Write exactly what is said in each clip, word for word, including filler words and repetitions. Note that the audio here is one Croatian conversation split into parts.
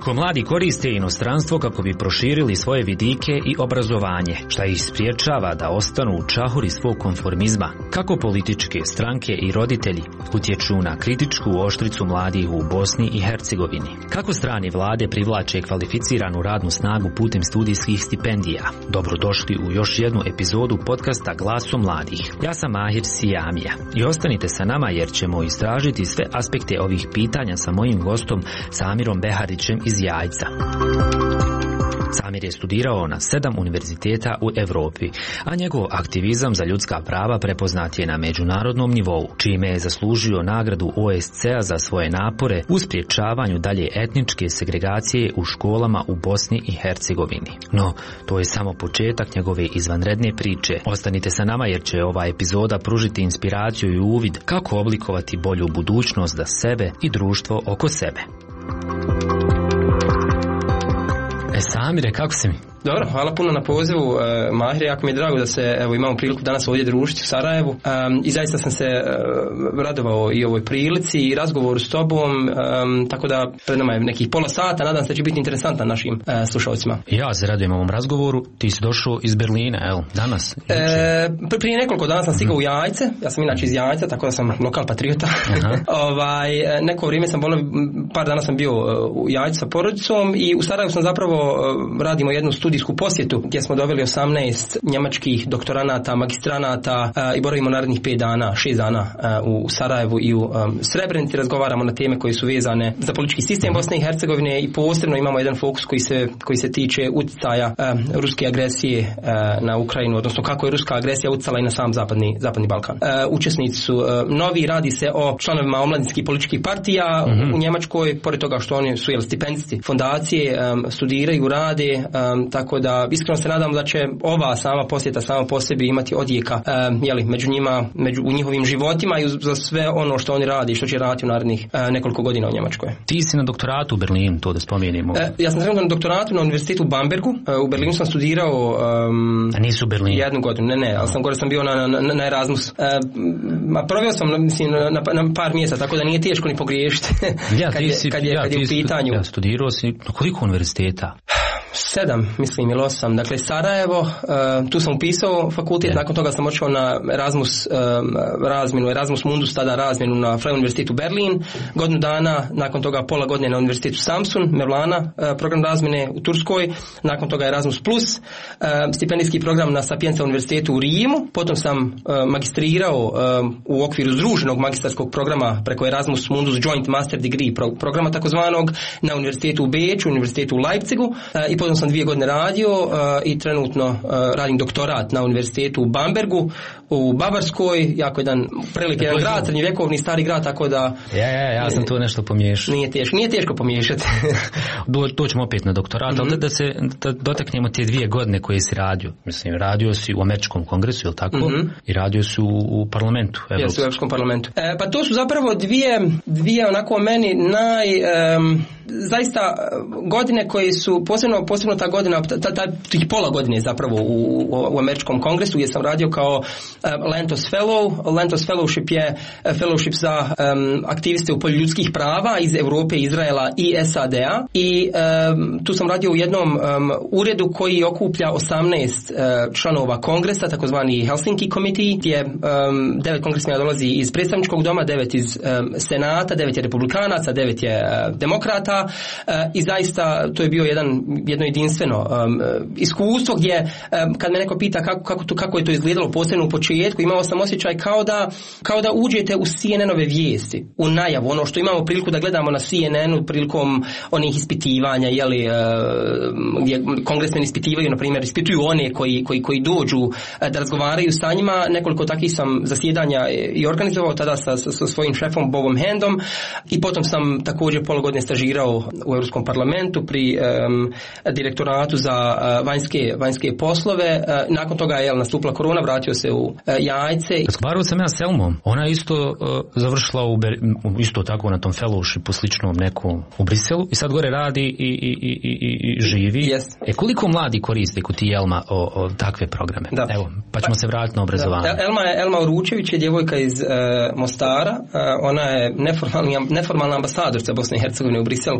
Koliko mladi koriste inostranstvo kako bi proširili svoje vidike i obrazovanje, šta ih spriječava da ostanu u čahuri svog konformizma, kako političke stranke i roditelji utječu na kritičku oštricu mladih u Bosni i Hercegovini, kako strane vlade privlače kvalificiranu radnu snagu putem studijskih stipendija. Dobrodošli u još jednu epizodu podcasta Glasom mladih. Ja sam Mahir Sijamija i ostanite sa nama jer ćemo istražiti sve aspekte ovih pitanja sa mojim gostom Samirom Beharićem iz Jajca. Samir je studirao na sedam univerziteta u Europi, a njegov aktivizam za ljudska prava prepoznat je na međunarodnom nivou, čime je zaslužio nagradu O S C-a za svoje napore u sprječavanju dalje etničke segregacije u školama u Bosni i Hercegovini. No, to je samo početak njegove izvanredne priče. Ostanite sa nama jer će ova epizoda pružiti inspiraciju i uvid kako oblikovati bolju budućnost za sebe i društvo oko sebe. E, Samire, kako si mi? Dobro, hvala puno na pozivu, uh, Mahir, jako mi je drago da se evo, imamo priliku danas ovdje družiti u Sarajevu um, i zaista sam se uh, radovao i ovoj prilici i razgovoru s tobom, um, tako da pred nama je nekih pola sata, nadam se da će biti interesantan našim uh, slušalcima. Ja se radujem ovom razgovoru, ti si došao iz Berlina, evo, danas? E, prije nekoliko dana sam stigao mm-hmm. u Jajce, ja sam inače iz Jajca, tako da sam lokal patriota. ovaj, neko vrijeme sam, bolno, par dana sam bio u Jajcu sa porodicom i u Sarajevu sam zapravo uh, radimo jednu studijsku posjetu gdje smo doveli osamnaest njemačkih doktoranata, magistranata uh, i boravimo narednih pet dana, šest dana uh, u Sarajevu i u um, Srebrenici, razgovaramo na teme koje su vezane za politički sistem Bosne i Hercegovine i posebno imamo jedan fokus koji se, koji se tiče utjecaja uh, ruske agresije uh, na Ukrajinu, odnosno kako je ruska agresija utjecala i na sam zapadni, zapadni Balkan. Uh, učesnici su uh, novi, radi se o članovima omladinskih političkih partija mm-hmm. u Njemačkoj, pored toga što oni su jel, stipendisti fondacije, um, studiraju, rade, um, tako da iskreno se nadam da će ova sama posjeta sama po sebi imati odjeka um, jeli, među njima, među, u njihovim životima i za sve ono što oni radi i što će raditi u narednih uh, nekoliko godina u Njemačkoj. Ti si na doktoratu u Berlinu, to da spomenimo. Uh, ja sam trenutno na doktoratu na univerzitetu u Bambergu. Uh, u Berlinu sam studirao um, a nisu u Berlinu? Jednu godinu, ne, ne, ali sam gore sam bio na, na, na, na Erasmus. Uh, ma proveo sam mislim, na, na, na par mjeseca, tako da nije teško ni pogriješiti ja, kad, je, si, kad je, ja, kad je u pitanju. Ja, studirao si na koliko univerziteta? Sedam, mislim, ili osam. Dakle, Sarajevo, uh, tu sam upisao fakultet, yeah. nakon toga sam otišao na Erasmus um, razmjenu, Erasmus Mundus, tada razmjenu na Freie Universitetu Berlin, godinu dana, nakon toga pola godine na Univerzitetu Samsun, Mevlana, uh, program razmjene u Turskoj, nakon toga Erasmus Plus, uh, stipendijski program na Sapienza Univerzitetu u Rimu, potom sam uh, magistrirao uh, u okviru združenog magistarskog programa preko Erasmus Mundus Joint Master Degree pro, programa takozvanog na Univerzitetu u Beču, Univerzitetu u Leipzigu uh, i potom sam dvije godine radio uh, i trenutno uh, radim doktorat na Univerzitetu u Bambergu u Bavarskoj, jako jedan prelik jedan grad, srednjovjekovni stari grad, tako da ja, ja, ja sam tu nešto pomiješao. Nije teško, nije teško pomiješati. Do, doćemo opet na doktorat, mm-hmm. ali da, da se da dotaknemo te dvije godine koje si radio. Mislim, radio si u američkom kongresu, je li tako? Mm-hmm. I radio si u, u parlamentu. Jesu, u Europskom parlamentu. E, pa to su zapravo dvije, dvije onako meni naj... Um, zaista godine koje su, posebno, posebno ta godina, ta, ta, tih pola godine zapravo u, u, u američkom kongresu gdje sam radio kao uh, Lantos Fellow. Lantos Fellowship je uh, fellowship za um, aktiviste u polju ljudskih prava iz Europe, Izraela i S A D-a i um, tu sam radio u jednom um, uredu koji okuplja osamnaest uh, članova kongresa, takozvani Helsinki Committee, gdje um, devet kongresmena dolazi iz predstavničkog doma, devet iz um, senata, devet je republikanaca, devet je uh, demokrata. Uh, i zaista to je bio jedan, jedno jedinstveno um, iskustvo gdje um, kad me neko pita kako, kako, to, kako je to izgledalo posebno u početku, imao sam osjećaj kao da, kao da uđete u C N N-ove vijesti, u najavu, ono što imamo priliku da gledamo na C N N-u prilikom onih ispitivanja, jeli, uh, gdje kongresmeni ispitivaju, na primjer, ispituju one koji, koji, koji dođu uh, da razgovaraju sa njima. Nekoliko takvih sam zasjedanja i organizovao tada sa, sa, sa svojim šefom Bobom Handom i potom sam također pola godine stažirao u Europskom parlamentu pri um, direktoratu za uh, vanjske, vanjske poslove. Uh, nakon toga je jel, nastupila korona, vratio se u uh, Jajce. Razgovarao sam ja s Elmom. Ona je isto uh, završila u Ber... isto tako na tom fellowshipu sličnom nekom u Briselu i sad gore radi i, i, i, i, i živi. Yes. E koliko mladi koriste kod ti Elma o, o takve programe? Da. Evo, pa ćemo se vratiti na obrazovanje. Da. Elma je Elma Uručević je djevojka iz uh, Mostara. Uh, ona je neformalna, neformalna ambasadorca Bosne i Hercegovine u Briselu jel?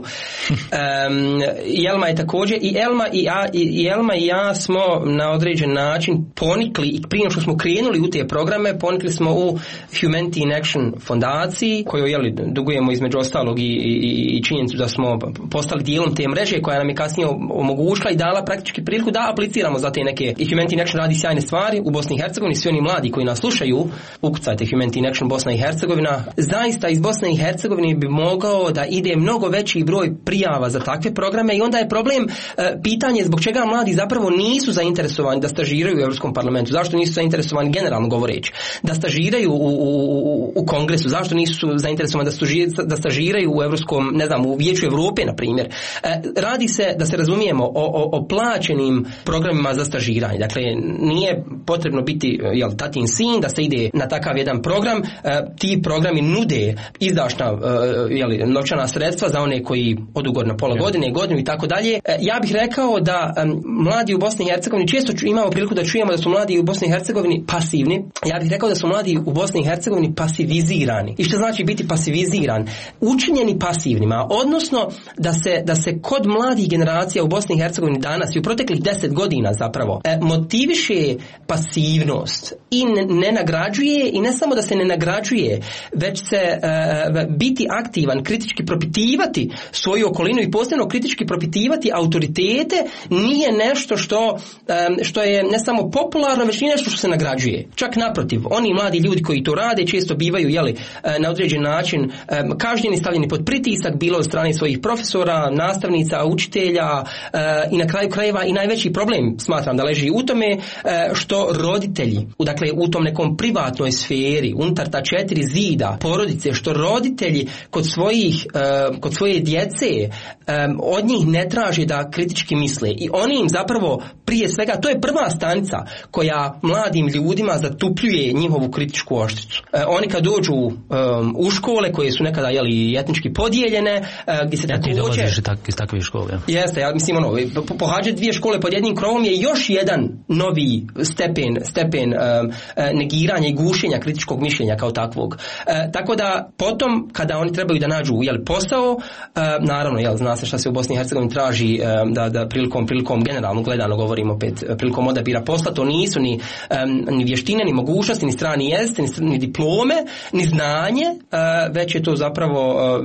Um, Elma je također, i Elma i, ja, i, i Elma i ja smo na određen način ponikli, i prije što smo krenuli u te programe, ponikli smo u Humanity in Action fondaciji, koju jeli, dugujemo između ostalog i, i, i činjenicu da smo postali dijelom te mreže koja nam je kasnije omogućila i dala praktički priliku da apliciramo za te neke. I Humanity in Action radi sjajne stvari u Bosni i Hercegovini. Svi oni mladi koji nas slušaju, ukucajte Humanity in Action Bosna i Hercegovina. Zaista iz Bosne i Hercegovine bi mogao da ide mnogo veći broj prijava za takve programe i onda je problem e, pitanje zbog čega mladi zapravo nisu zainteresovani da stažiraju u Europskom parlamentu. Zašto nisu zainteresovani generalno govoreći? Da stažiraju u, u, u Kongresu. Zašto nisu zainteresovani da stažiraju, da stažiraju u Europskom, ne znam, u Vijeću Europe, na primjer. E, radi se, da se razumijemo, o, o, o plaćenim programima za stažiranje. Dakle, nije potrebno biti jel, tatin sin da se ide na takav jedan program. E, ti programi nude izdašna e, jel, novčana sredstva za one koji odu gore na pola ja. godine, godinu i tako dalje. E, ja bih rekao da e, mladi u Bosni i Hercegovini, često imamo priliku da čujemo da su mladi u Bosni i Hercegovini pasivni. Ja bih rekao da su mladi u Bosni i Hercegovini pasivizirani. I što znači biti pasiviziran? Učinjeni pasivnima, odnosno da se, da se kod mladih generacija u Bosni i Hercegovini danas i u proteklih deset godina zapravo e, motiviše pasivnost i ne, ne nagrađuje, i ne samo da se ne nagrađuje, već se e, biti aktivan, kritički propitivati svoju okolinu i posebno kritički propitivati autoritete nije nešto što, e, što je ne samo popularno, već nije nešto što se nagrađuje. Čak naprotiv, oni mladi ljudi koji to rade često bivaju jeli, e, na određen način e, kažnjeni, stavljeni pod pritisak, bilo od strane svojih profesora, nastavnica, učitelja e, i na kraju krajeva i najveći problem smatram da leži u tome e, što roditelji, dakle u tom nekom privatnoj sferi, unutar ta četiri zida porodice, što roditelji kod svojih, e, kod svoje djece e, od njih ne traže da kritički misle i oni im zapravo prije svega, to je prva stanica koja mladim ljudima zatupljuje njihovu kritičku oštricu. E, oni kad dođu um, u škole koje su nekada jeli, etnički podijeljene, uh, gdje se ja također... ti dolaziš tak, iz takve škole. Ja. Jeste, ja mislim ono, pohađati dvije škole pod jednim krovom je još jedan novi stepen, stepen um, negiranja i gušenja kritičkog mišljenja kao takvog. Uh, tako da potom kada oni trebaju da nađu jeli, posao, uh, naravno, jel, zna se šta se u Bosni i Hercegovini traži um, da, da prilikom, prilikom generalno gledano govorimo opet, prilikom odabira posla, to nisu ni, um, ni vještine, ni mogućnosti, ni strani jezik, ni, ni diplome, ni znanje, uh, već je to zapravo uh,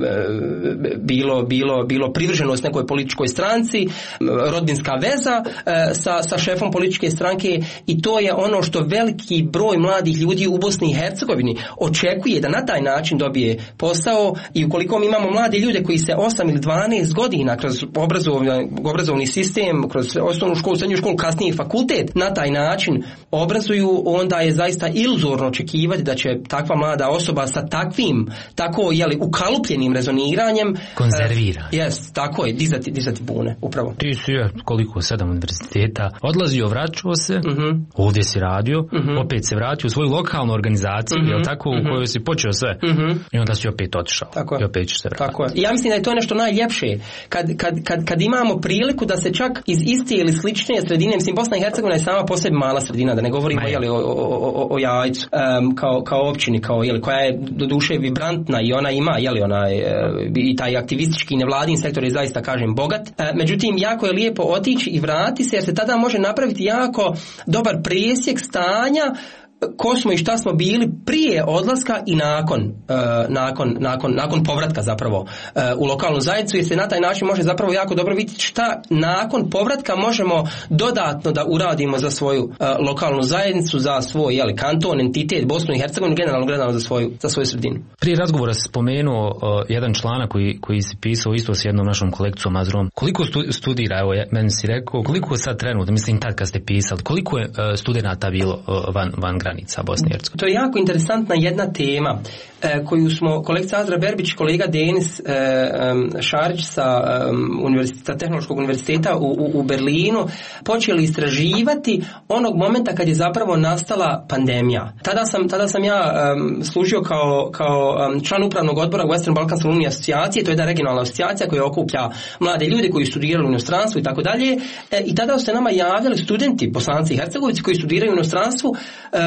bilo, bilo, bilo privrženost nekoj političkoj stranci, rodbinska veza uh, sa, sa šefom političke stranke i to je ono što veliki broj mladih ljudi u Bosni i Hercegovini očekuje da na taj način dobije posao i ukoliko mi imamo mlade ljude koji se osam ili dvanaest godina kroz obrazovni, obrazovni sistem, kroz osnovnu školu, srednju školu, kasnije i fakultet, na taj način obrazuju, onda je zaista iluzorno očekivati da će takva mlada osoba sa takvim, tako jeli, ukalupljenim rezoniranjem konzervira. Uh, yes, tako je, dizati, dizati bune, upravo. Ti si je, koliko, sedam univerziteta, odlazio, vraćao se, uh-huh. ovdje si radio, uh-huh. opet se vratio u svoju lokalnu organizaciju, uh-huh. jel tako, uh-huh. u kojoj si počeo sve, uh-huh. i onda si opet otišao. Tako i opet ćeš se vratiti. Tako je. I ja mislim da je to nešto najljepše, kad, kad, kad, kad imamo priliku da se čak iz iste ili slične sredine, mislim, Bosna i Hercegovina je sama po sebi mala sredina, da ne govorimo jeli, o, o, o, o Jajcu, um, kao, kao općini, kao, jeli, koja je do duše vibrantna i ona ima, jeli, onaj, i taj aktivistički nevladin sektor je zaista, kažem, bogat. E, međutim, jako je lijepo otići i vrati se, jer se tada može napraviti jako dobar presjek stanja ko smo i šta smo bili prije odlaska i nakon, uh, nakon, nakon, nakon povratka zapravo uh, u lokalnu zajednicu, jer se na taj način može zapravo jako dobro vidjeti šta nakon povratka možemo dodatno da uradimo za svoju uh, lokalnu zajednicu, za svoj jeli, kanton, entitet, Bosnu i Hercegovinu, generalno gledano za svoju, za svoju sredinu. Prije razgovora si spomenuo uh, jedan članak koji, koji si pisao isto s jednom našom kolekcijom Azrom. Koliko stu, studira, evo, meni si rekao, koliko je sad trenutno, mislim tad kad ste pisali, koliko je uh, studenata bilo uh, van, van granica Bosne i Hercegovine? To je jako interesantna jedna tema e, koju smo kolekcija Azra Berbić, kolega Denis e, um, Šarić sa um, univerziteta, Tehnološkog univerziteta u, u, u Berlinu počeli istraživati onog momenta kad je zapravo nastala pandemija. Tada sam, tada sam ja um, služio kao, kao um, član upravnog odbora Western Balkan Alumni asocijacije, to je jedna regionalna asocijacija koja okuplja mlade ljude koji studiraju u inostranstvu i tako dalje. I tada su se nama javljali studenti, Bosanci i Hercegovici koji studiraju u inostranstvu, e,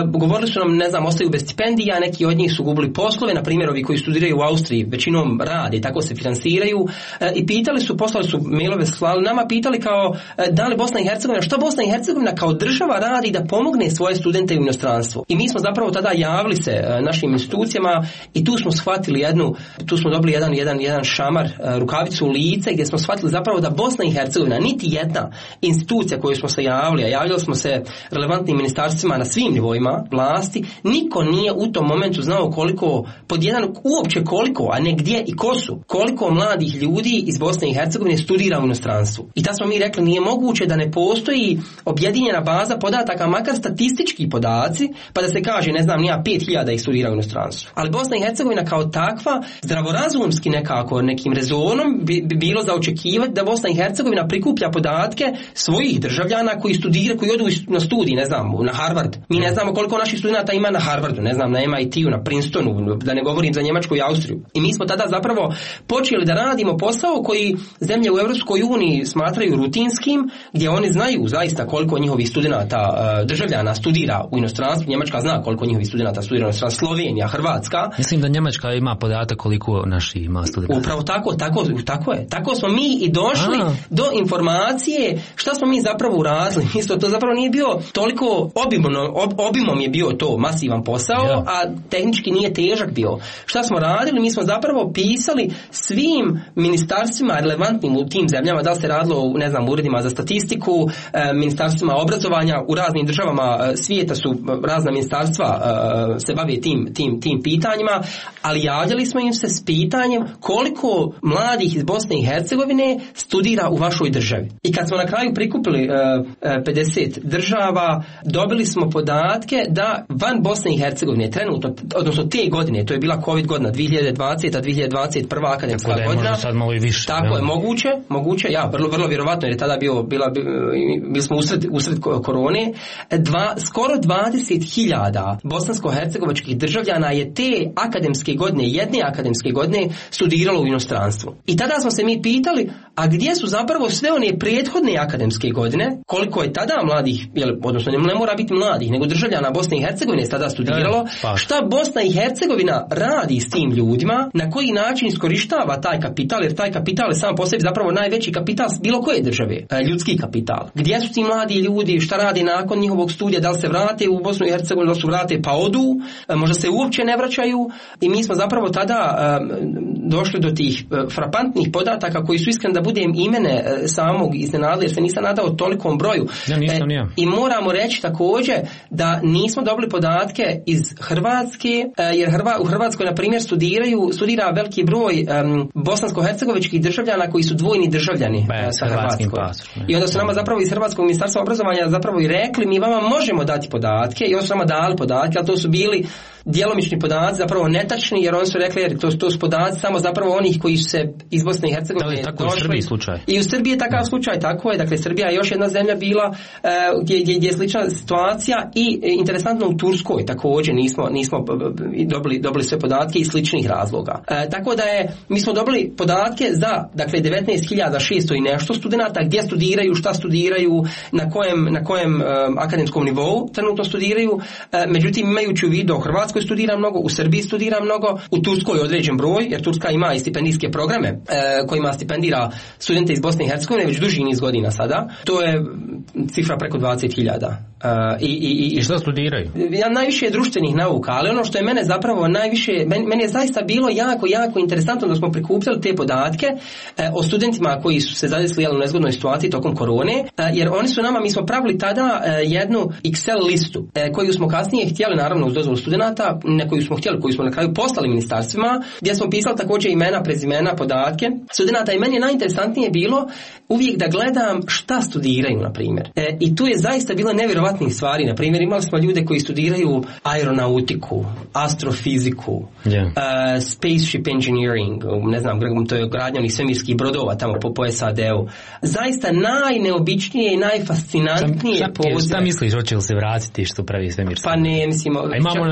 govorili su nam, ne znam, ostaju bez stipendija, neki od njih su gubili poslove, na primjer ovi koji studiraju u Austriji većinom rade i tako se finansiraju, e, i pitali su, poslali su mailove, slali nama, pitali kao e, da li Bosna i Hercegovina, što Bosna i Hercegovina kao država radi da pomogne svoje studente u inostranstvu. I mi smo zapravo tada javili se e, našim institucijama i tu smo shvatili jednu, tu smo dobili jedan, jedan, jedan šamar, e, rukavicu u lice, gdje smo shvatili zapravo da Bosna i Hercegovina, niti jedna institucija koju smo se javili, a javljali smo se relevantnim ministarstvima na svim nivoima vlasti, niko nije u tom momentu znao koliko, pod jedan, uopće koliko, a ne gdje i ko su, koliko mladih ljudi iz Bosne i Hercegovine studira u inostranstvu. I tad smo mi rekli, nije moguće da ne postoji objedinjena baza podataka, makar statistički podaci, pa da se kaže, ne znam, nija pet hiljada ih studira u inostranstvu. Ali Bosna i Hercegovina kao takva, zdravorazumski nekako, nekim rezonom bi, bi bilo za očekivati da Bosna i Hercegovina prikuplja podatke svojih državljana koji studiraju, koji odu na studij, ne znam, na Harvard. Mi ne znamo koliko naših studenata ima na Harvardu, ne znam, na M I T-u, na Princetonu, da ne govorim za Njemačku i Austriju. I mi smo tada zapravo počeli da radimo posao koji zemlje u Europskoj uniji smatraju rutinskim, gdje oni znaju zaista koliko njihovih studenata, državljana studira u inostranstvu. Njemačka zna koliko njihovih studenata studira u inostranstvu, Slovenija, Hrvatska. Mislim da Njemačka ima podatak koliko naši ima studenata. Upravo tako, tako, tako je. Tako smo mi i došli A. do informacije šta smo mi zapravo uradili. Isto to zapravo nije bio toliko obimno, ob, obimom je bio to masivan posao, ja. a tehnički nije težak bio. Šta smo radili? Mi smo zapravo pisali svim ministarstvima relevantnim u tim zemljama, da li se radilo u, ne znam, uredima za statistiku, e, ministarstvima obrazovanja, u raznim državama e, svijeta su razna ministarstva e, se bave tim, tim, tim pitanjima, ali javljali smo im se s pitanjem koliko mladih iz Bosne i Hercegovine studira u vašoj državi. I kad smo na kraju prikupili e, pedeset država, dobili smo podatke da van Bosne i Hercegovine trenutno, odnosno te godine, to je bila COVID godina, dvije hiljade dvadeseta dvije hiljade dvadeset prva akademska tako godina. Sad malo i više, tako ne? je, moguće, moguće, ja, vrlo, vrlo vjerovatno, jer je tada bio, bila, bili smo usred, usred korone, dva, skoro dvadeset hiljada bosansko-hercegovačkih državljana je te akademske godine, jedne akademske godine, studiralo u inostranstvu. I tada smo se mi pitali, a gdje su zapravo sve one prethodne akademske godine, koliko je tada mladih, jel, odnosno ne mora biti mladih, nego državljana Bosne i Hercegovine je tada studiralo, pa. Šta Bosna i Hercegovina radi s tim ljudima, na koji način iskorištava taj kapital, jer taj kapital je sam po sebi zapravo najveći kapital bilo koje države, ljudski kapital. Gdje su ti mladi ljudi, šta radi nakon njihovog studija, da li se vrate u Bosnu i Hercegovinu, da li su vrate pa odu, možda se uopće ne vraćaju, i mi smo zapravo tada um, došli do tih uh, frapantnih podataka koji su, iskren da budem, imene uh, samog iznenadili, jer se nisam nadao tolikom broju. Ja nisam, e, I moramo reći također da nismo dobili podatke iz Hrvatske, uh, jer Hrva, u Hrvatskoj, na primjer, studiraju, studira veliki broj um, bosansko-hercegovačkih državljana koji su dvojni državljani uh, sa Hrvatskom. I onda su nama zapravo iz Hrvatskog ministarstva obrazovanja zapravo i rekli, mi vama možemo dati podatke, i oni su nama dali podatke, ali to su bili djelomični podaci, zapravo netačni, jer oni su rekli, jer to, to su podaci samo zapravo onih koji su se iz Bosne i Hercegovine došli. Da li tako u Srbiji slučaj? I u Srbiji je takav slučaj, tako je. Dakle, Srbija je još jedna zemlja bila uh, gdje, gdje, gdje je slična situacija, i interesantno u Turskoj također nismo, nismo dobili, dobili sve podatke iz sličnih razloga. Uh, tako da je, mi smo dobili podatke za, dakle, devetnaest hiljada šesto i nešto studenata, gdje studiraju, šta studiraju, na kojem, na kojem um, akademskom nivou trenutno studiraju, uh, međutim, imajući u vidu u Hrvatskoj studira mnogo, u Srbiji studira mnogo, u Turskoj određen broj, jer Turska ima i stipendijske programe e, kojima stipendira studente iz Bosne i Hercegovine već duži niz godina sada. To je cifra preko dvadeset hiljada. E, i, i, I što studiraju? Ja, najviše je društvenih nauka, ali ono što je mene zapravo najviše, meni, meni je zaista bilo jako, jako interesantno da smo prikupljali te podatke e, o studentima koji su se zadesili u nezgodnoj situaciji tokom korone, e, jer oni su nama, mi smo pravili tada e, jednu Excel listu e, koju smo kasnije htjeli, naravno uz dozvolu studenata, na koju smo htjeli, koju smo na kraju poslali ministarstvima, gdje smo pisali također imena, prezimena, podatke studenata, i meni je najinteresantnije bilo uvijek da gledam šta studiraju, na primjer. E, I tu je zaista bilo nevjerovatnih stvari. Na primjer, imali smo ljude koji studiraju aeronautiku, astrofiziku, yeah. uh, spaceship engineering, ne znam, to je gradnja onih svemirskih brodova tamo po, po S A D-u. Zaista najneobičnije i najfascinantnije pozive. Šta misliš, hoće li se vratiti što pravi svemirski? Pa ne, mislim... A imamo naš, jel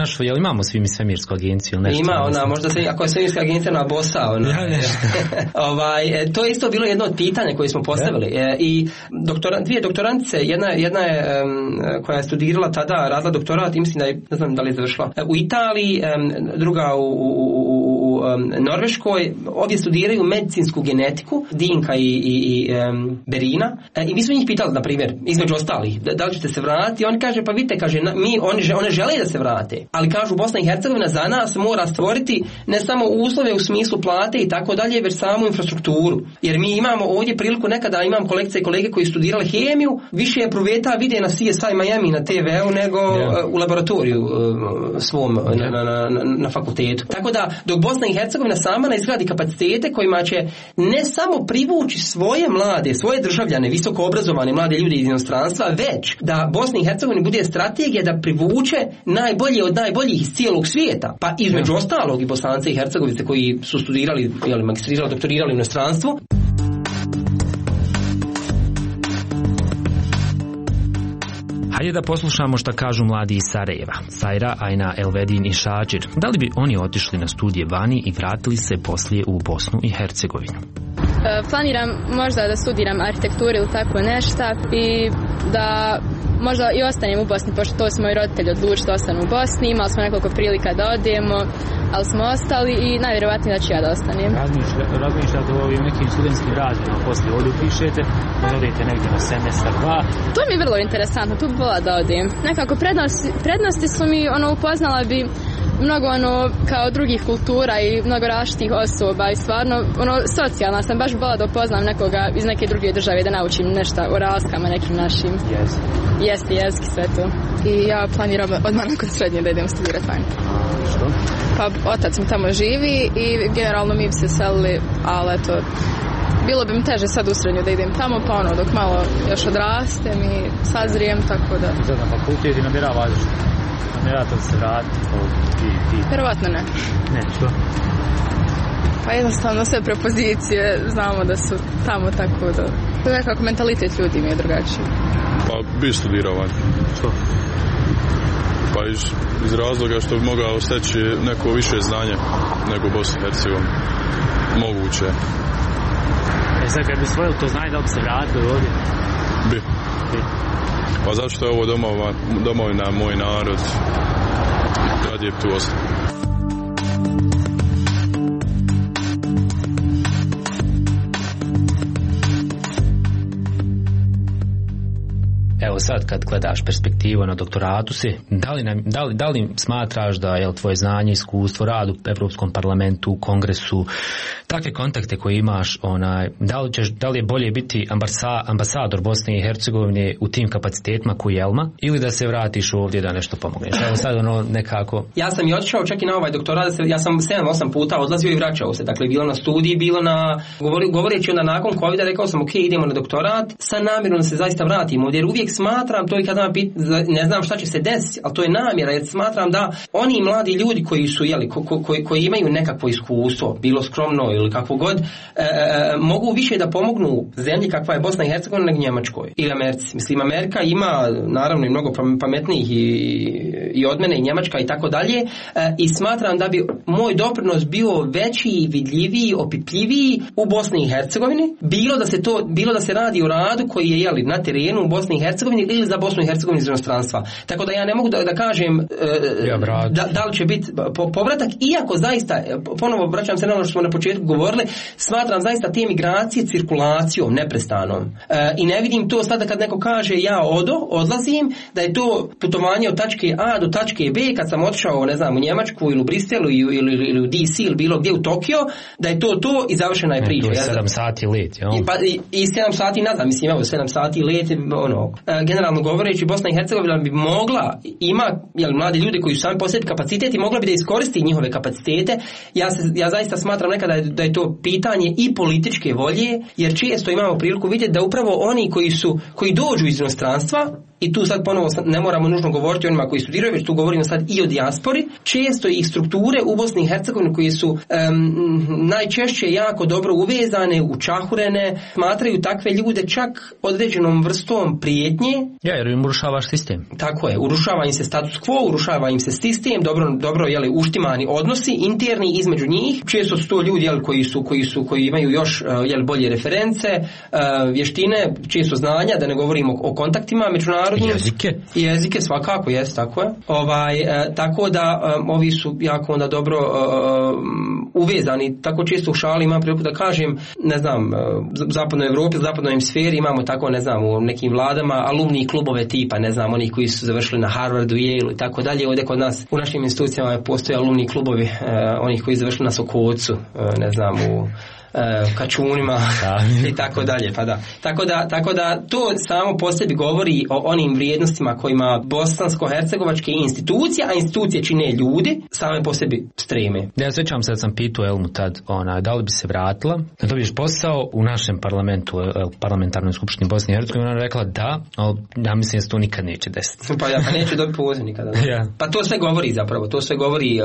imamo svi mi svemirsku agenciju? Nešto, ima ona, mislim. možda se, ako je svemirska agencija na bosa, ona. Ja, ne. ovaj, to je isto bilo jedno od pitanja koje smo postavili. E, I doktora, dvije doktorantice, jedna, jedna je um, koja je studirala tada, radila doktorat i mislim da je, ne znam da li je završila, u Italiji, um, druga u, u, u, u um, Norveškoj, obje studiraju medicinsku genetiku, Dinka i, i, i um, Berina. E, I mi smo njih pitali, na primjer, između ostalih, da, da li ćete se vratiti? Oni kaže, pa vidite, kaže, na, mi, oni, one žele da se vrate, ali kažu Bosna i Hercegovina za nas mora stvoriti ne samo uslove u smislu plate i tako dalje, već samu infrastrukturu. Jer mi imamo ovdje priliku, nekada imam kolegice i kolege koji studirali hemiju, više je pruveta vide na C S I Miami na T V-u nego yeah. u laboratoriju uh, svom yeah. na, na, na, na fakultetu. Tako da, dok Bosna i Hercegovina sama ne izgradi kapacitete kojima će ne samo privući svoje mlade, svoje državljane, visoko obrazovane mlade ljude iz inostranstva, već da Bosna i Hercegovina bude strategija da privuče najbolje od najboljih iz cijelog svijeta. Pa između yeah. ostalog i Bosance i Hercegovice koji su studirali, jeli, magistrirali, doktorirali u inostranstvu. Hajde da poslušamo šta kažu mladi iz Sarajeva, Sajra, Ajna, Elvedin i Šađir. Da li bi oni otišli na studije vani i vratili se poslije u Bosnu i Hercegovinu? Planiram možda da studiram arhitekturu ili tako nešto i da možda i ostanem u Bosni, pošto to su moji roditelji odlučili da ostanu u Bosni. Imali smo nekoliko prilika da odemo, ali smo ostali i najvjerovatnije da ću ja da ostanem. Razmišljate o ovim nekim studentskim razredima, poslije ovdje pišete, da odete negdje na semestar, dva. To mi je vrlo interesantno, tu bi volila da odem. Nekako prednosti, prednosti su mi, ono, upoznala bi mnogo ono kao drugih kultura i mnogo različitih osoba i stvarno ono socijalna sam, baš bila da upoznam nekoga iz neke druge države, da naučim nešto o razlikama nekim našim. Jezik. Jeste, jezik, sve to. I ja planiram odmah nakon srednje da idem studirati vani. Što? Pa otac mi tamo živi i generalno mi bi se selili, ali eto, bilo bi mi teže sad u srednju da idem tamo, pa ono dok malo još odrastem i sazrijem, tako da... Sad na fakultet i namjeravaš? Namjeravate li se vratiti? Vjerovatno ne. Ne, što? Pa jednostavno sve prepozicije znamo da su tamo, tako da... To je nekako mentalitet ljudi mi je drugačiji. Pa bi studirao van. Što? Pa iz, iz razloga što bi mogao steći neko više znanje nego Bosni i Hercegovini. Moguće. E sad kad bi svojili to znanje, da li bi se vratili ovdje? Bi. Bi. Pa zašto je ovo domova, domovina, moj narod, radije bi tu ostao. Evo sad kad gledaš perspektivu na doktoratu si, da li, nam, da li, da li smatraš da je tvoje znanje, iskustvo, rad u Europskom parlamentu, u kongresu, takve kontakte koje imaš, onaj, da li, ćeš, da li je bolje biti ambasa, ambasador Bosne i Hercegovine u tim kapacitetima koji Elma, ili da se vratiš ovdje da nešto pomogneš? Evo sad ono nekako... Ja sam i otišao čak i na ovaj doktorat, ja sam sedam osam puta odlazio i vraćao se, dakle bilo na studiji, bilo na, govori, govoreći onda nakon covida, rekao sam ok, idemo na doktorat, sa namjerom da se zaista vratimo, jer uvijek smatram, to i kad pit, ne znam šta će se desiti, ali to je namjera, jer smatram da oni mladi ljudi koji su, jeli, ko, ko, koji, koji imaju nekakvo iskustvo, bilo skromno ili kakvo god, e, e, mogu više da pomognu zemlji kakva je Bosna i Hercegovina nego Njemačkoj ili Americi. Mislim, Amerika ima naravno i mnogo pametnijih i, i od mene i Njemačka i tako dalje, e, i smatram da bi moj doprinos bio veći, vidljiviji, opipljiviji u Bosni i Hercegovini, bilo da se to, bilo da se radi o radu koji je, jeli, na terenu u Bosni i Hercegovini ili za Bosnu i Hercegovinu iz inostranstva. Tako da ja ne mogu da, da kažem e, ja, da, da li će biti po, povratak, iako zaista, ponovo vraćam se na ono što smo na početku govorili, smatram zaista te migracije cirkulacijom neprestanom. E, I ne vidim to sada kad neko kaže ja odo, odlazim, da je to putovanje od tačke A do tačke B, kad sam otišao, ne znam, u Njemačku ili u Bristelu ili, ili, ili u D C ili bilo gdje u Tokio, da je to to i završena je priča. To je sedam sati let, jel? I, pa, i, i sedam sati nazad, mislim, evo, sedam sati let, ono, e, generalno govoreći, Bosna i Hercegovina bi mogla, ima, jel, mladi ljudi koji su sami posjeti kapacitet i mogla bi da iskoristi njihove kapacitete. Ja, se, ja zaista smatram nekada da je to pitanje i političke volje, jer često imamo priliku vidjeti da upravo oni koji su, koji dođu iz inostranstva, i tu sad ponovo ne moramo nužno govoriti o onima koji studiraju, već tu govorimo sad i o dijaspori, često i strukture u Bosni i Hercegovini koji su um, najčešće jako dobro uvezane, učahurene, smatraju takve ljude čak određenom vrstom prijetnje. Ja, jer im urušavaš sistem. Tako je, urušava im se status quo, urušava im se sistem, dobro, dobro jeli, uštimani odnosi interni između njih. Često su to ljudi jeli, koji su koji su koji imaju još jeli, bolje reference, vještine, često znanja, da ne govorimo o kontaktima međunarodnim. Jezike. Jezike svakako, jest, tako je. Ovaj tako da um, ovi su jako onda dobro uh, uvezani. Tako često u šali imam priliku da kažem, ne znam, u zapadnoj Evropi, u zapadnoj hemisferi imamo tako, ne znam, u nekim vladama alumni klubove tipa, ne znam, oni koji su završili na Harvardu, Yale i tako dalje. Ovdje kod nas u našim institucijama postoje alumni klubovi uh, onih koji su završili na Sokocu, uh, ne znam, u Kačunima i tako dalje, pa da. Tako da, tako da to samo po sebi govori o onim vrijednostima kojima bosansko-hercegovačke institucije, a institucije čine ljudi, same po sebi streme. Ja sjećam se da sam pitao Elmu tad, ona, da li bi se vratila, da dobiješ posao u našem parlamentu, parlamentarnoj skupštini Bosne i Hercegovine, ona rekla da, ali ja mislim da se to nikad neće desiti. Pa ja, pa neće dobiti poziv nikada. Ja. Pa to sve govori zapravo, to sve govori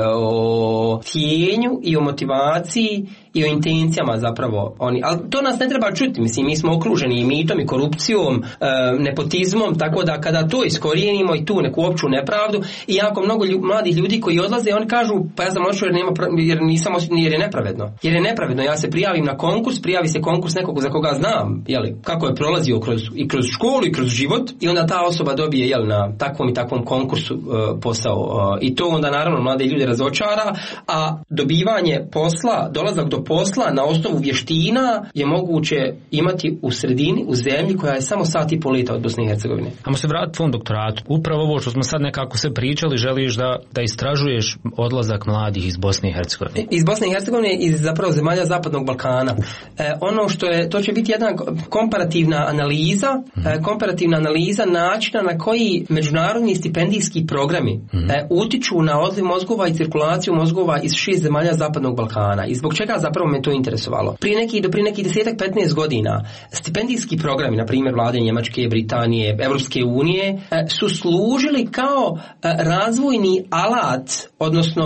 o tijenju i o motivaciji i o intencijama zapravo oni, ali to nas ne treba čuti, mislim, mi smo okruženi i mitom i korupcijom, e, nepotizmom, tako da kada to iskorijenimo i tu neku opću nepravdu, i jako mnogo lju, mladih ljudi koji odlaze, oni kažu, pa ja sam odšao jer, nema, jer nisam jer je nepravedno. Jer je nepravedno, ja se prijavim na konkurs, prijavi se konkurs nekog za koga znam, jeli, kako je prolazio kroz, i kroz školu i kroz život, i onda ta osoba dobije, jeli, na takvom i takvom konkursu e, posao. E, I to onda naravno mlade ljude razočara, a dobivanje posla, dolazak do posla na osnovu vještina je moguće imati u sredini, u zemlji koja je samo sat i pol leta od Bosne i Hercegovine. Ajmo se vratiti tvom doktoratu. Upravo ovo što smo sad nekako sve pričali, želiš da, da istražuješ odlazak mladih iz Bosne i Hercegovine. Iz Bosne i Hercegovine, iz zapravo zemalja Zapadnog Balkana. E, ono što je, to će biti jedna komparativna analiza, mm. e, komparativna analiza načina na koji međunarodni stipendijski programi mm. e, utiču na odliv mozgova i cirkulaciju mozgova iz šest zemalja Zapadnog Balkana. I zbog čega zapravo me to interesovalo? Prije neki, do prije nekih desetak, petnaest godina stipendijski programi, na primjer vlade Njemačke, Britanije, Evropske unije, su služili kao razvojni alat, odnosno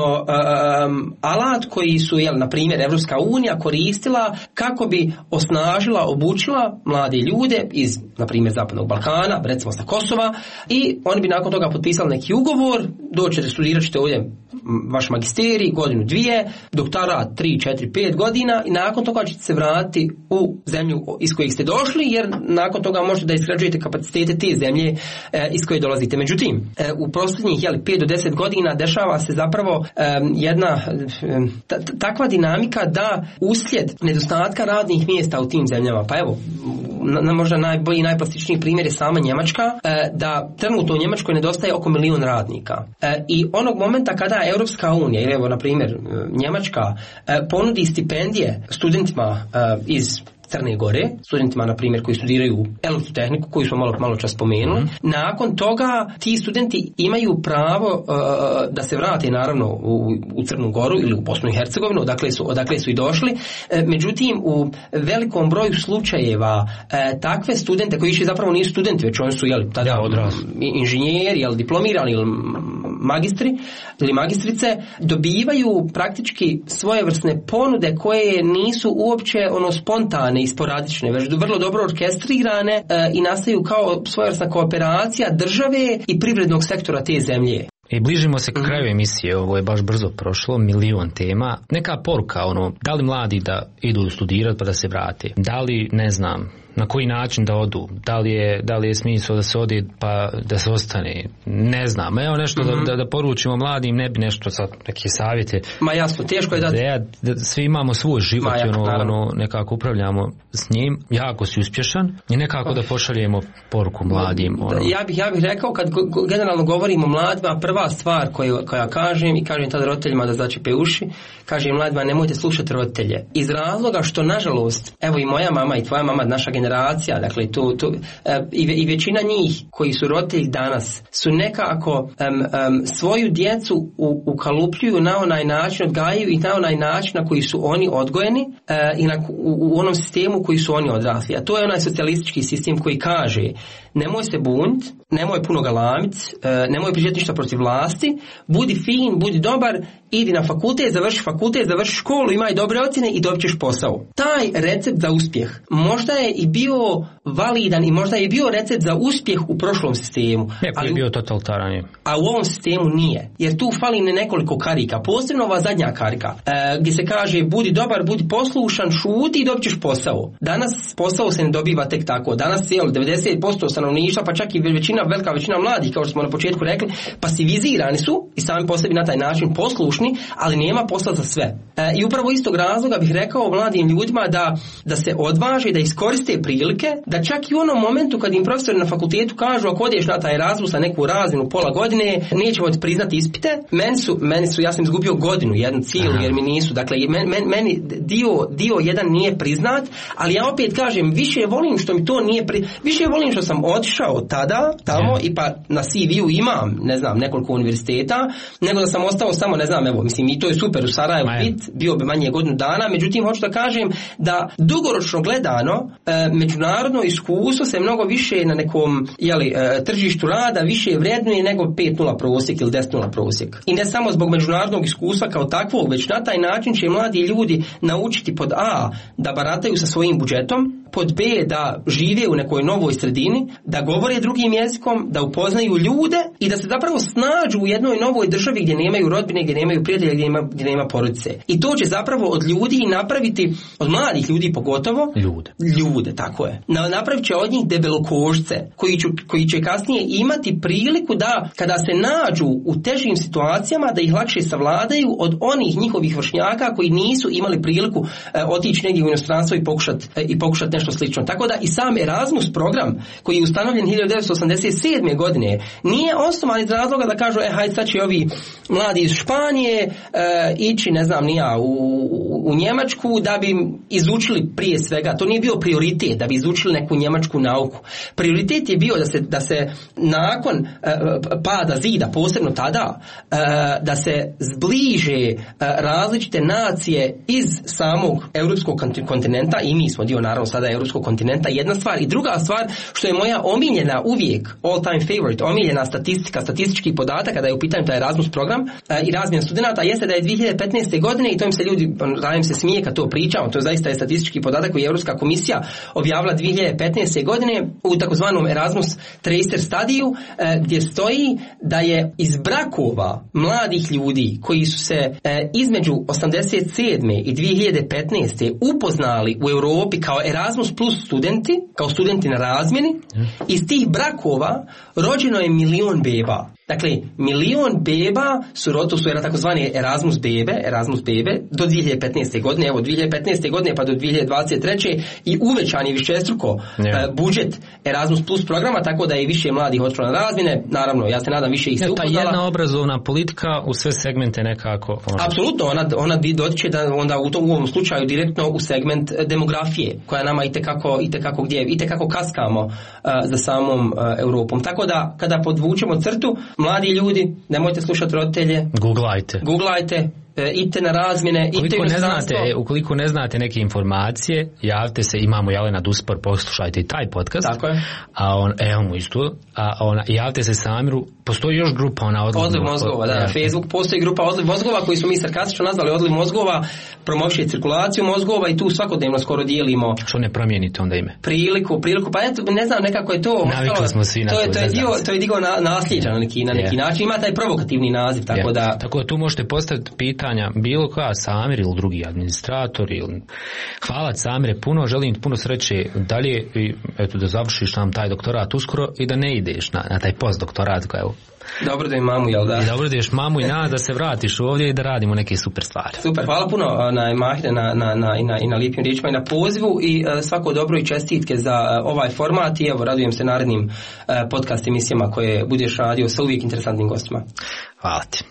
um, alat koji su, jel, na primjer, Evropska unija koristila kako bi osnažila, obučila mlade ljude iz, na primjer, Zapadnog Balkana, recimo sa Kosova, i oni bi nakon toga potpisali neki ugovor, doćete, studirat ćete ovdje vaš magisterij, godinu, dvije, doktorat, tri, četiri, pet godina, i nakon toga ćete se vratiti u zemlju iz kojih ste došli, jer nakon toga možete da izgrađujete kapacitete te zemlje e, iz koje dolazite. Međutim, e, u posljednjih jeli, pet do deset godina dešava se zapravo e, jedna e, t- takva dinamika da uslijed nedostatka radnih mjesta u tim zemljama, pa evo, na, možda najbolji i najplastičniji primjer je sama Njemačka, e, da trenutno u Njemačkoj nedostaje oko milion radnika. E, I onog momenta kada Europska unija, ili evo na primjer Njemačka, e, ponudi stipendije studentima e, iz Crne Gore, studentima, na primjer, koji studiraju elektrotehniku, koju smo malo, malo čas spomenuli. Mm. Nakon toga ti studenti imaju pravo uh, da se vrate, naravno, u, u Crnu Goru ili u Bosnu i Hercegovinu, odakle su, odakle su i došli. E, međutim, u velikom broju slučajeva e, takve studente, koji više zapravo nisu studenti, već oni su, jel, tada ja, odrasli inženjeri, jel, diplomirani ili magistri ili magistrice, dobivaju praktički svojevrsne ponude koje nisu uopće ono spontane i sporadične, već vrlo dobro orkestrirane e, i nastaju kao svojevrsna kooperacija države i privrednog sektora te zemlje. I bližimo se k kraju emisije, ovo je baš brzo prošlo, milion tema. Neka poruka, ono, da li mladi da idu studirati pa da se vrate? Da li, ne znam, na koji način da odu? Da li je, da li je smisao da se ode pa da se ostane? Ne znam. Evo nešto mm-hmm. da, da, da poručimo mladim, ne bi nešto sad neke savjete. Ma jasno, teško je da... Da, da svi imamo svoj život Ma, jako, ono, ono, nekako upravljamo s njim, jako si uspješan i nekako oh. da pošaljemo poruku mladim. Ono. Ja bih, ja bih rekao, kad go, generalno govorimo o mladima, prva stvar koju, koja kažem i kažem tada roditeljima da začepe uši, kažem mladima nemojte slušati roditelje. Iz razloga što, nažalost, evo i moja mama i tvoja mama, naša generacija, generacija, dakle to, to, i, i većina njih koji su roditelji danas su nekako um, um, svoju djecu u, ukalupljuju na onaj način, odgajaju i na onaj način na koji su oni odgojeni uh, i na, u, u onom sistemu koji su oni odrasli. A to je onaj socijalistički sistem koji kaže nemoj se bunit, nemoj puno galamit, uh, nemoj pričati ništa protiv vlasti, budi fin, budi dobar, idi na fakultet, završi fakultet, završi školu, imaj dobre ocjene i dobit ćeš posao. Taj recept za uspjeh možda je i bio validan i možda je i bio recept za uspjeh u prošlom sistemu. Ali je bio totalitaran. A u ovom sistemu nije. Jer tu fali ne nekoliko karika. Posebno ova zadnja karika. E, gdje se kaže budi dobar, budi poslušan, šuti i dobit ćeš posao. Danas posao se ne dobiva tek tako. Danas je devedeset posto stanovništva, pa čak i većina, velika većina mladih, kao što smo na početku rekli, pasivizirani su i sami po sebi na taj način poslušni, ali nema posla za sve. E, I upravo istog razloga bih rekao mladim ljudima da, da se odvaže, da iskoriste prilike, da čak i u onom momentu kad im profesori na fakultetu kažu ako odeš na taj Erasmus na neku razinu pola godine, nećemo ti priznati ispite. Meni su, meni su, ja sam izgubio godinu, jednu cijelu, jer mi nisu. Dakle, men, men, meni dio, dio jedan nije priznat, ali ja opet kažem, više volim što mi to nije pri... više volim što sam otišao tada, tamo, yeah. i pa na C V-u imam, ne znam, nekoliko univerziteta, nego da sam ostao samo, ne znam, evo, mislim, i to je super u Sarajevu bit, bio bi manje godinu dana, međutim, hoću da kažem da dugoročno gledano, e, međunarodno iskustvo se mnogo više na nekom jeli, e, tržištu rada više vrednuje nego pet nula prosjek ili deset nula prosjek. I ne samo zbog međunarodnog iskustva kao takvog, već na taj način će mladi ljudi naučiti pod A da barataju sa svojim budžetom, pod B da žive u nekoj novoj sredini, da govore drugim jezikom, da upoznaju ljude i da se zapravo snađu u jednoj novoj državi gdje nemaju rodbine, gdje nemaju prijatelja, gdje nema, gdje nema porodice. I to će zapravo od ljudi napraviti, od mladih ljudi pogotovo, ljude. Ljude, tako je. Napravit će od njih debelokožce koji, ću, koji će kasnije imati priliku da kada se nađu u težim situacijama da ih lakše savladaju od onih njihovih vršnjaka koji nisu imali priliku e, otići negdje u inostranstvo i pokušati e, i pokušati nešto slično. Tako da i sam Erasmus program koji je ustanovljen hiljadu devetsto osamdeset sedme godine nije osnovan iz razloga da kažu e hajde sad će ovi mladi iz Španije e, ići ne znam nija u, u, u Njemačku da bi izučili prije svega, to nije bio prioritet da bi izučili neku njemačku nauku. Prioritet je bio da se, da se nakon e, pada zida, posebno tada, e, da se zbliže e, različite nacije iz samog europskog kontinenta i mi smo dio naravno sada europskog kontinenta, jedna stvar. I druga stvar, što je moja omiljena uvijek, all time favorite, omiljena statistika, statistički podatak kada je u pitanju taj Erasmus program uh, i razmjena studenata, jeste da je dvije hiljade petnaeste. godine, i to im se ljudi, radim se smije kad to pričamo, to je zaista je statistički podatak koji je Europska komisija objavila dvije hiljade petnaeste. godine u takozvanom Erasmus Tracer studiju, uh, gdje stoji da je iz brakova mladih ljudi koji su se uh, između osamdeset sedme i dvije hiljade petnaeste. upoznali u Europi kao Erasmus plus studenti, kao studenti na razmjeni, iz tih brakova rođeno je milion beba. Dakle, milion beba su roto su era takozvane Erasmus bebe, Erasmus bebe do dvije hiljade petnaeste. godine, evo dvije hiljade petnaeste. godine pa do dvije hiljade dvadeset treće. i uvećan je višestruko yeah. uh, budžet Erasmus plus programa, tako da je više mladih otišlo na razmjene. Naravno, ja se nadam više ih se upoznala. Ta jedna obrazovna politika u sve segmente nekako. Ono... Apsolutno, ona ona dotiče da onda u tom u ovom slučaju direktno u segment demografije, koja nama itekako itekako gdje itekako kaskamo uh, za samom uh, Europom. Tako da kada podvučemo crtu, mladi ljudi, nemojte slušati roditelje. Googlajte. Googlajte. E, idite na razmjene, idite ne znate, ukoliko ne znate neke informacije, javite se, imamo Jelena Duspor, poslušajte i taj podcast. Tako je. A on, evo mu isto, a ona, javite se Samiru, postoji još grupa ona odliv, odliv mozgova, da, na Facebook postoji grupa odliv mozgova koji smo mi sarkastično nazvali odliv mozgova, promoviše cirkulaciju mozgova i tu svakodnevno skoro dijelimo. Što ne promijenite onda ime? Priliku, priliku, pa eto, ne znam, nekako je to. Navikli smo svi na to. To je, to je dio, to je dio na, nasljeđa na neki, na neki yeah. način, ima taj provokativni naziv, tako yeah. da. Tako da tu možete postaviti pitanja bilo koja, Samir ili drugi administrator ili... Hvala Samire puno, želim ti puno sreće dalje i eto da završiš nam taj doktorat uskoro i da ne ideš na, na taj postdoktorat koja je... Dobro da je mamu, jel da? I dobro da ješ mamu i na da se vratiš ovdje i da radimo neke super stvari. Super, hvala puno na Mahre na, na, na, i na, i na lijepim riječima i na pozivu i uh, svako dobro i čestitke za uh, ovaj format i evo radujem se narednim uh, podcast emisijama koje budeš radio sa uvijek interesantnim gostima. Hvala ti.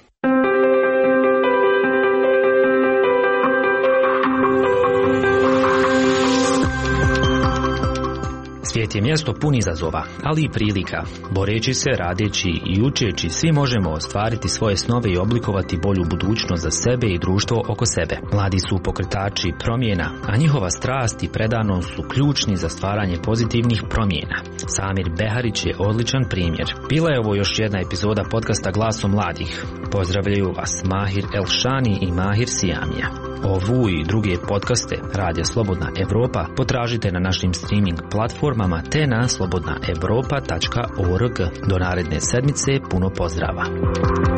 Život je mjesto pun izazova, ali i prilika. Boreći se, radeći i učeći, svi možemo ostvariti svoje snove i oblikovati bolju budućnost za sebe i društvo oko sebe. Mladi su pokretači promjena, a njihova strast i predanost su ključni za stvaranje pozitivnih promjena. Samir Beharić je odličan primjer. Bila je ovo još jedna epizoda podcasta Glasom mladih. Pozdravljaju vas Mahir Elšani i Mahir Sijamija. Ovu i druge podcaste Radija Slobodna Evropa potražite na našim streaming platformama te na slobodna evropa tačka org. Do naredne sedmice puno pozdrava.